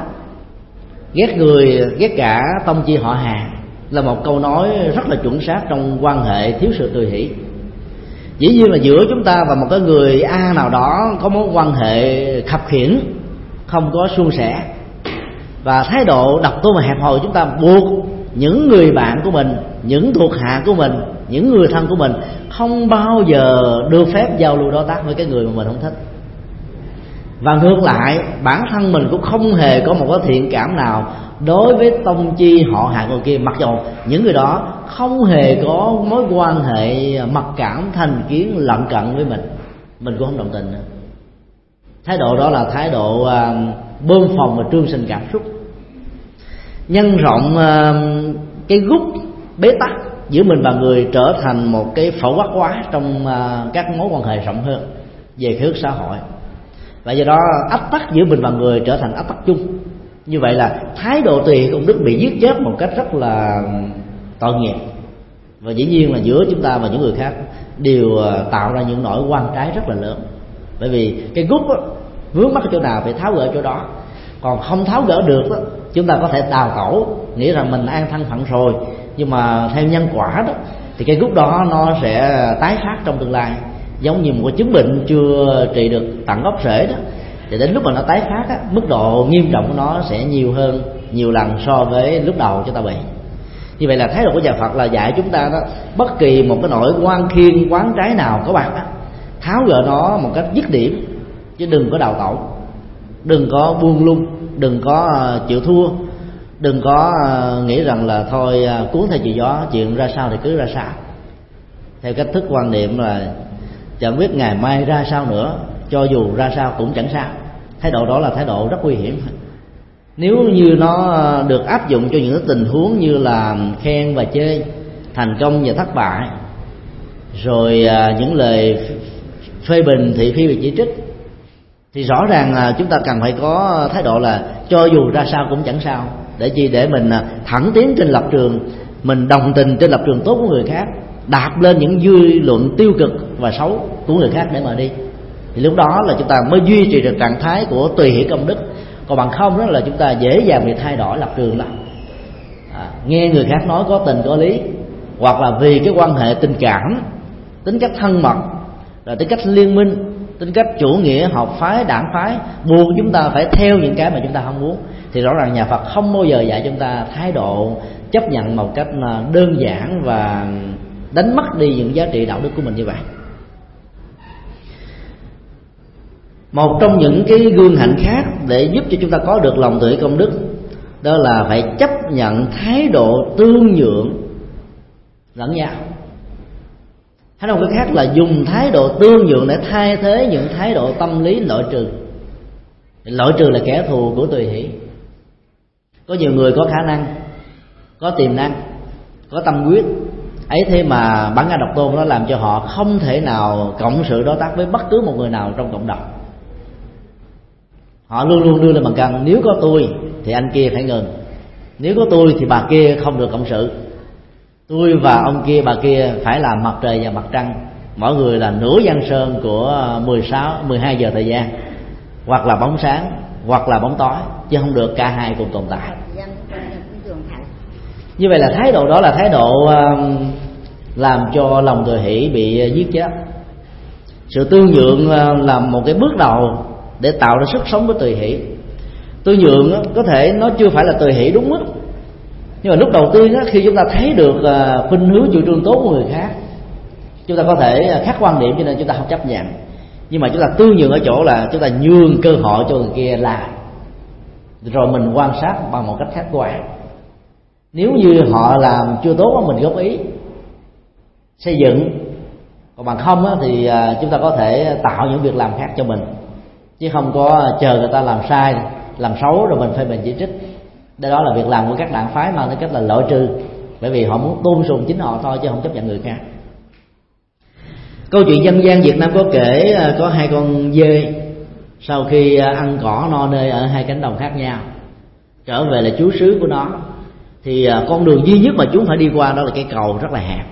A: ghét cả tông chi họ hàng, là một câu nói rất là chuẩn xác trong quan hệ thiếu sự tùy hỷ. Dĩ nhiên là giữa chúng ta và một cái người A nào đó có mối quan hệ khập khiễng, không có suôn sẻ, và thái độ độc tôn và hẹp hòi của chúng ta buộc những người bạn của mình, những thuộc hạ của mình, những người thân của mình không bao giờ được phép giao lưu đối tác với cái người mà mình không thích. Và ngược lại, bản thân mình cũng không hề có một cái thiện cảm nào đối với tông chi họ hàng người kia, mặc dù những người đó không hề có mối quan hệ mặc cảm, thành kiến, lận cận với mình cũng không đồng tình nữa. Thái độ đó là thái độ bơm phồng và trương sinh cảm xúc, nhân rộng cái gút bế tắc giữa mình và người trở thành một cái phổ quát hóa trong các mối quan hệ rộng hơn về khía xã hội. Và do đó ách tắc giữa mình và người trở thành ách tắc chung. Như vậy là thái độ tùy hỷ công đức bị giết chết một cách rất là tội nghiệp. Và dĩ nhiên là giữa chúng ta và những người khác đều tạo ra những nỗi oan trái rất là lớn. Bởi vì cái gút vướng mắc chỗ nào phải tháo gỡ chỗ đó. Còn không tháo gỡ được đó, chúng ta có thể đào tẩu, nghĩ rằng mình an thân phận rồi, nhưng mà theo nhân quả đó thì cái gút đó nó sẽ tái phát trong tương lai, giống như một cái chứng bệnh chưa trị được tận gốc rễ đó, thì đến lúc mà nó tái phát á, mức độ nghiêm trọng của nó sẽ nhiều hơn nhiều lần so với lúc đầu chúng ta bị. Như vậy là thái độ của nhà Phật là dạy chúng ta đó, bất kỳ một cái nỗi oan khiên quán trái nào có bạn đó, tháo gỡ nó một cách dứt điểm, chứ đừng có đào tẩu, đừng có buông lung, đừng có chịu thua, đừng có nghĩ rằng là thôi cuốn theo chiều gió, chuyện ra sao thì cứ ra sao, theo cách thức quan niệm là chẳng biết ngày mai ra sao nữa, cho dù ra sao cũng chẳng sao. Thái độ đó là thái độ rất nguy hiểm. Nếu như nó được áp dụng cho những tình huống như là khen và chê, thành công và thất bại, rồi những lời phê bình, thị phi và chỉ trích, thì rõ ràng là chúng ta cần phải có thái độ là cho dù ra sao cũng chẳng sao. Để chi? Để mình thẳng tiến trên lập trường, mình đồng tình trên lập trường tốt của người khác, đạp lên những dư luận tiêu cực và xấu của người khác để mà đi. Thì lúc đó là chúng ta mới duy trì được trạng thái của tùy hỷ công đức. Còn bằng không đó là chúng ta dễ dàng bị thay đổi lập trường lắm. Nghe người khác nói có tình có lý, hoặc là vì cái quan hệ tình cảm, tính cách thân mật, rồi tính cách liên minh, tính cách chủ nghĩa học phái, đảng phái, buộc chúng ta phải theo những cái mà chúng ta không muốn, thì rõ ràng nhà Phật không bao giờ dạy chúng ta thái độ chấp nhận một cách đơn giản và đánh mất đi những giá trị đạo đức của mình như vậy. Một trong những cái gương hạnh khác để giúp cho chúng ta có được lòng tùy hỷ công đức, đó là phải chấp chấp nhận thái độ tương nhượng lẫn nhau. hay nói một cái khác là dùng thái độ tương nhượng để thay thế những thái độ tâm lý loại trừ. Loại trừ là kẻ thù của tùy hỷ. Có nhiều người có khả năng, có tiềm năng, có tâm huyết ấy, thế mà bản ngã độc tôn nó làm cho họ không thể nào cộng sự đối tác với bất cứ một người nào trong cộng đồng. Họ luôn luôn đưa lên bàn cân, nếu có tôi thì anh kia phải ngừng, nếu có tôi thì bà kia không được cộng sự. Tôi và ông kia bà kia phải làm mặt trời và mặt trăng, mỗi người là nửa giang sơn của 12 giờ thời gian, hoặc là bóng sáng hoặc là bóng tối, chứ không được cả hai cùng tồn tại. Như vậy là thái độ đó là thái độ làm cho lòng tùy hỷ bị giết chết. Sự tương nhượng là một cái bước đầu để tạo ra sức sống của tùy hỷ. Tương nhượng có thể nó chưa phải là tùy hỷ đúng mức, nhưng mà lúc đầu tiên khi chúng ta thấy được khuynh hướng chủ trương tốt của người khác, chúng ta có thể khác quan điểm cho nên chúng ta không chấp nhận. Nhưng mà chúng ta tương nhượng ở chỗ là chúng ta nhường cơ hội cho người kia làm, rồi mình quan sát bằng một cách khách quan. Nếu như họ làm chưa tốt mình góp ý xây dựng, còn bằng không thì chúng ta có thể tạo những việc làm khác cho mình, chứ không có chờ người ta làm sai làm xấu rồi mình phê bình chỉ trích. Đó là việc làm của các đảng phái mang tính cách là loại trừ, bởi vì họ muốn tôn sùng chính họ thôi chứ không chấp nhận người khác. Câu chuyện dân gian Việt Nam có kể có hai con dê sau khi ăn cỏ no nê ở hai cánh đồng khác nhau, trở về là chú xứ của nó, thì con đường duy nhất mà chúng phải đi qua đó là cái cầu rất là hẹp.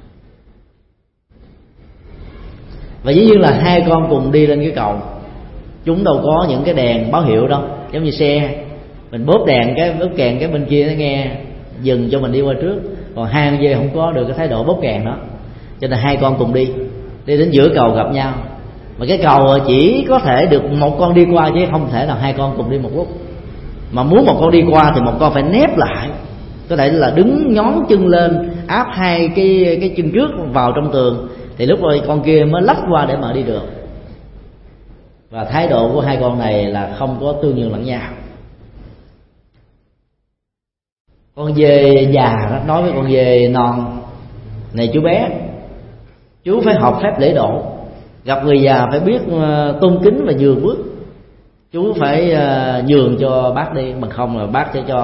A: Và dĩ nhiên là hai con cùng đi lên cái cầu, chúng đâu có những cái đèn báo hiệu đâu, giống như xe mình bóp đèn cái bóp kèn cái bên kia nó nghe dừng cho mình đi qua trước. Còn hai con dê không có được cái thái độ bóp kèn đó, cho nên hai con cùng đi đến giữa cầu gặp nhau. Mà cái cầu chỉ có thể được một con đi qua chứ không thể nào hai con cùng đi một lúc. Mà muốn một con đi qua thì một con phải nép lại, có thể là đứng nhón chân lên áp hai cái chân trước vào trong tường, thì lúc rồi con kia mới lách qua để mà đi được. Và thái độ của hai con này là không có tương nhượng lẫn nhau. Con dê già đó nói với con dê non: này chú bé, chú phải học phép lễ độ, gặp người già phải biết tôn kính và nhường bước. Chú phải nhường cho bác đi, bằng không là bác sẽ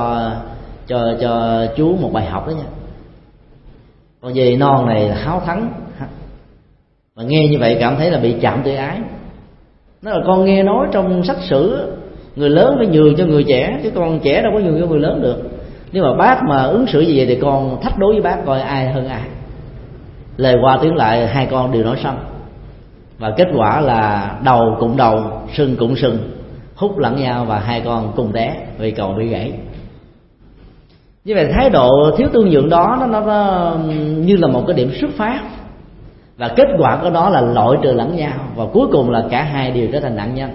A: cho chú một bài học đó nha. Con dê non này háo thắng, mà nghe như vậy cảm thấy là bị chạm tự ái. Nó là con nghe nói trong sách sử người lớn phải nhường cho người trẻ, chứ con trẻ đâu có nhường cho người lớn được. Nếu mà bác mà ứng xử như vậy thì con thách đối với bác coi ai hơn ai. Lời qua tiếng lại hai con đều nói xong, và kết quả là đầu cụng đầu, sừng cụng sừng, hút lẫn nhau và hai con cùng té vì cầu bị gãy. Như vậy thái độ thiếu tương nhượng đó nó như là một cái điểm xuất phát, và kết quả của nó là loại trừ lẫn nhau, và cuối cùng là cả hai đều trở thành nạn nhân.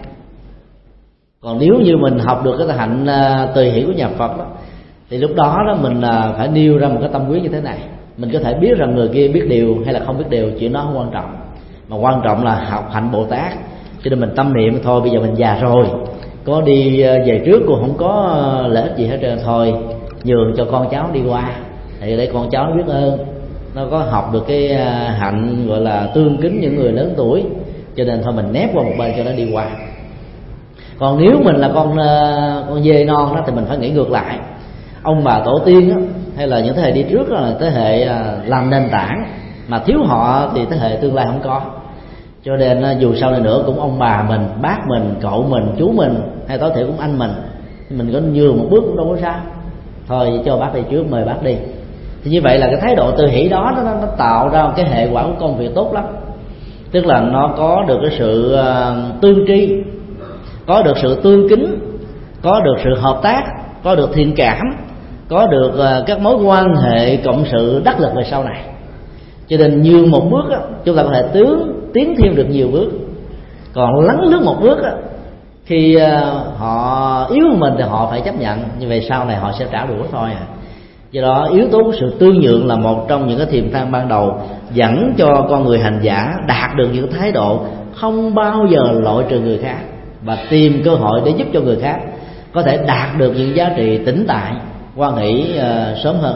A: Còn nếu như mình học được cái hạnh tùy hỷ của nhà Phật đó, thì lúc đó mình phải nêu ra một cái tâm quyết như thế này. Mình có thể biết rằng người kia biết điều hay là không biết điều, chuyện đó không quan trọng, mà quan trọng là học hạnh Bồ Tát. Cho nên mình tâm niệm thôi, bây giờ mình già rồi, có đi về trước cũng không có lợi ích gì hết trơn, thôi nhường cho con cháu đi qua, thì để con cháu nó biết ơn, nó có học được cái hạnh gọi là tương kính những người lớn tuổi, cho nên thôi mình nép qua một bên cho nó đi qua. Còn nếu mình là con dê non đó thì mình phải nghĩ ngược lại. Ông bà tổ tiên đó, hay là những thế hệ đi trước đó, là thế hệ làm nền tảng, mà thiếu họ thì thế hệ tương lai không có. Cho nên dù sau này nữa cũng ông bà mình, bác mình, cậu mình, chú mình, hay tối thiểu cũng anh mình có nhường một bước cũng đâu có sao, thôi cho bác đi trước, mời bác đi. Thì như vậy là cái thái độ từ hỷ đó nó tạo ra một cái hệ quả của công việc tốt lắm. Tức là nó có được cái sự tương tri, có được sự tương kính, có được sự hợp tác, có được thiện cảm, có được các mối quan hệ cộng sự đắc lực về sau này. Cho nên nhường một bước đó, chúng ta có thể tiến thêm được nhiều bước. Còn lấn lướt một bước đó, khi họ yếu hơn mình thì họ phải chấp nhận, như vậy sau này họ sẽ trả đũa thôi à. Do đó yếu tố của sự tương nhượng là một trong những cái tiềm năng ban đầu dẫn cho con người hành giả đạt được những thái độ không bao giờ loại trừ người khác, và tìm cơ hội để giúp cho người khác có thể đạt được những giá trị tĩnh tại hoan hỷ sớm hơn.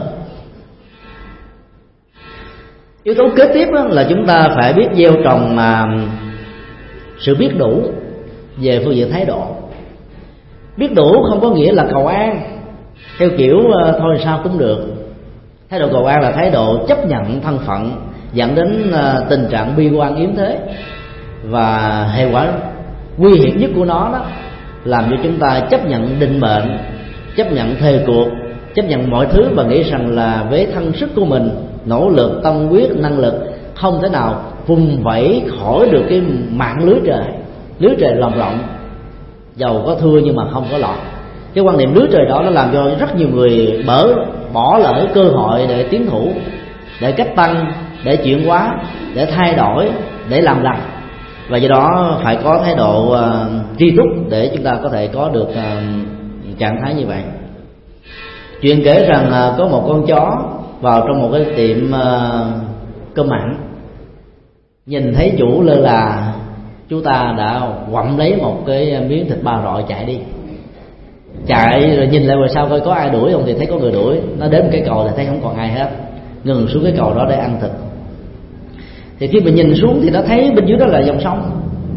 A: Yếu tố kế tiếp là chúng ta phải biết gieo trồng sự biết đủ về phương diện thái độ. Biết đủ không có nghĩa là cầu an theo kiểu thôi sao cũng được. Thái độ cầu an là thái độ chấp nhận thân phận, dẫn đến tình trạng bi quan yếm thế, và hệ quả nguy hiểm nhất của nó đó làm cho chúng ta chấp nhận định mệnh, chấp nhận thời cuộc, chấp nhận mọi thứ và nghĩ rằng là với thân sức của mình, nỗ lực, tâm huyết, năng lực không thể nào vùng vẫy khỏi được cái mạng lưới trời lồng rộng, dầu có thưa nhưng mà không có lọt. Cái quan niệm lưới trời đó nó làm cho rất nhiều người bỏ lỡ cơ hội để tiến thủ, để cách tăng, để chuyển hóa, để thay đổi, để làm lành. Và do đó phải có thái độ tri túc để chúng ta có thể có được trạng thái như vậy. Chuyện kể rằng có một con chó vào trong một cái tiệm cơm mặn, nhìn thấy chủ lơ là, chú ta đã quặm lấy một cái miếng thịt ba rọi chạy đi. Chạy rồi nhìn lại về sau coi có ai đuổi không, thì thấy có người đuổi. Nó đến cái cầu thì thấy không còn ai hết, ngừng xuống cái cầu đó để ăn thịt. Thì khi mình nhìn xuống thì nó thấy bên dưới đó là dòng sông.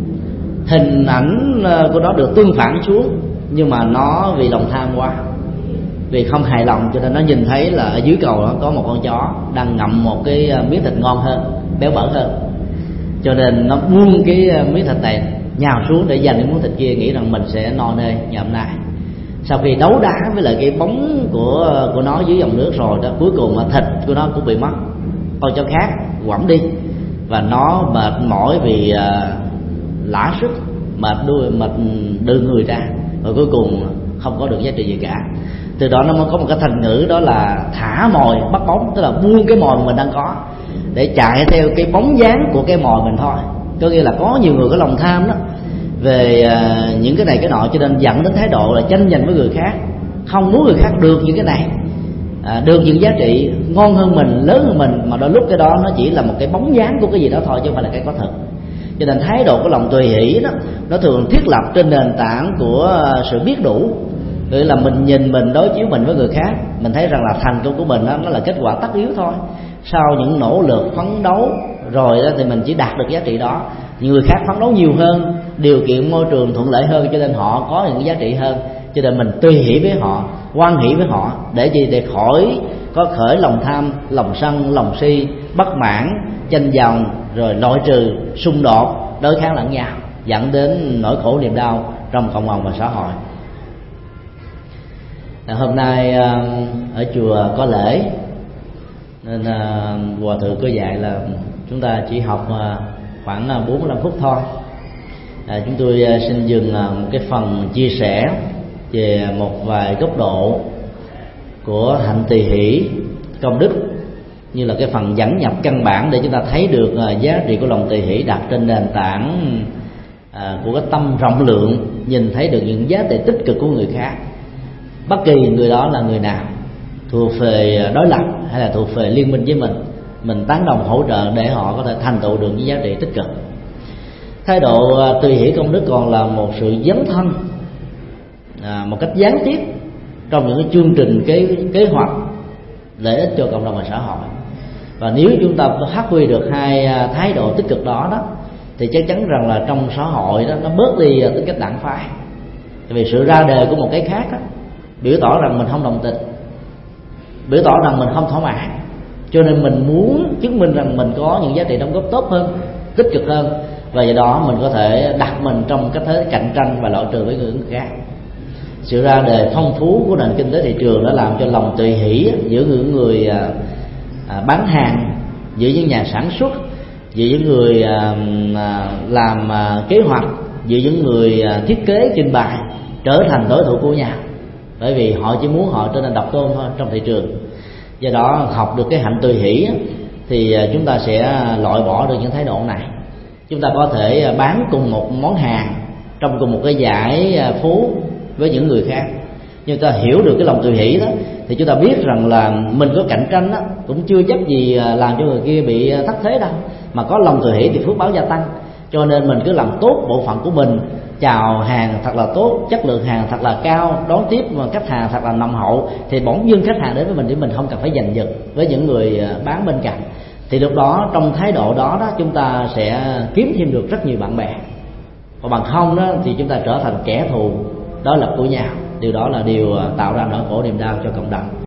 A: Hình ảnh của nó được tương phản xuống, nhưng mà nó vì lòng tham quá, vì không hài lòng, cho nên nó nhìn thấy là ở dưới cầu đó có một con chó đang ngậm một cái miếng thịt ngon hơn, béo bở hơn, cho nên nó buông cái miếng thịt này nhào xuống để giành cái miếng thịt kia, nghĩ rằng mình sẽ no nê ngày hôm nay. Sau khi đấu đá với lại cái bóng của nó dưới dòng nước rồi đó, cuối cùng mà thịt của nó cũng bị mất. Con chó khác quẳng đi và nó mệt mỏi vì lã sức, mệt đưa người ra, rồi cuối cùng không có được giá trị gì cả. Từ đó nó mới có một cái thành ngữ, đó là thả mồi bắt bóng, tức là buông cái mồi mình đang có để chạy theo cái bóng dáng của cái mồi mình thôi. Có nghĩa là có nhiều người có lòng tham đó về những cái này cái nọ, cho nên dẫn đến thái độ là tranh giành với người khác, không muốn người khác được những cái này, được những giá trị ngon hơn mình, lớn hơn mình, mà đôi lúc cái đó nó chỉ là một cái bóng dáng của cái gì đó thôi, chứ không phải là cái có thật. Cho nên thái độ của lòng tùy hỷ đó, nó thường thiết lập trên nền tảng của sự biết đủ. Nghĩa là mình nhìn mình đối chiếu mình với người khác, mình thấy rằng là thành công của mình đó, nó là kết quả tất yếu thôi. Sau những nỗ lực phấn đấu rồi đó, thì mình chỉ đạt được giá trị đó. Những người khác phấn đấu nhiều hơn, điều kiện môi trường thuận lợi hơn, cho nên họ có những giá trị hơn. Cho nên mình tùy hỷ với họ, hoan hỷ với họ, để gì? Để khỏi có khởi lòng tham, lòng sân, lòng si, bất mãn, tranh giành, rồi loại trừ, xung đột, đối kháng lẫn nhau, dẫn đến nỗi khổ niềm đau trong cộng đồng và xã hội. Hôm nay ở chùa có lễ, nên hòa thượng có dạy là chúng ta chỉ học khoảng 45 phút thôi. Chúng tôi xin dừng một cái phần chia sẻ về một vài góc độ của hạnh tỳ hỷ công đức, như là cái phần dẫn nhập căn bản để chúng ta thấy được giá trị của lòng tỳ hỷ đặt trên nền tảng của cái tâm rộng lượng, nhìn thấy được những giá trị tích cực của người khác, bất kỳ người đó là người nào, thuộc về đối lập hay là thuộc về liên minh với mình tán đồng hỗ trợ để họ có thể thành tựu được những giá trị tích cực. Thái độ tùy hỷ công đức còn là một sự dấn thân một cách gián tiếp trong những cái chương trình kế hoạch lợi ích cho cộng đồng và xã hội. Và nếu chúng ta phát huy được hai thái độ tích cực đó thì chắc chắn rằng là trong xã hội đó nó bớt đi tính cách đảng phái. Tại vì sự ra đời của một cái khác đó, biểu tỏ rằng mình không đồng tình, biểu tỏ rằng mình không thỏa mãn, cho nên mình muốn chứng minh rằng mình có những giá trị đóng góp tốt hơn, tích cực hơn, và do đó mình có thể đặt mình trong cái thế cạnh tranh và loại trừ với người khác. Sự ra đời phong phú của nền kinh tế thị trường đã làm cho lòng tùy hỷ giữa những người bán hàng, giữa những nhà sản xuất, giữa những người làm kế hoạch, giữa những người thiết kế trình bày trở thành đối thủ của nhau, bởi vì họ chỉ muốn họ trở nên độc tôn thôi trong thị trường. Do đó học được cái hạnh tùy hỷ thì chúng ta sẽ loại bỏ được những thái độ này. Chúng ta có thể bán cùng một món hàng trong cùng một cái giải phố với những người khác, nhưng ta hiểu được cái lòng tùy hỷ đó thì chúng ta biết rằng là mình có cạnh tranh đó, cũng chưa chắc gì làm cho người kia bị thất thế đâu, mà có lòng tùy hỷ thì phước báo gia tăng. Cho nên mình cứ làm tốt bộ phận của mình chào hàng thật là tốt, chất lượng hàng thật là cao, đón tiếp mà khách hàng thật là nồng hậu, thì bỗng dưng khách hàng đến với mình để mình không cần phải giành giật với những người bán bên cạnh. Thì lúc đó trong thái độ đó chúng ta sẽ kiếm thêm được rất nhiều bạn bè, còn bằng không đó thì chúng ta trở thành kẻ thù đối lập của nhau. Điều đó là điều tạo ra nỗi khổ niềm đau cho cộng đồng.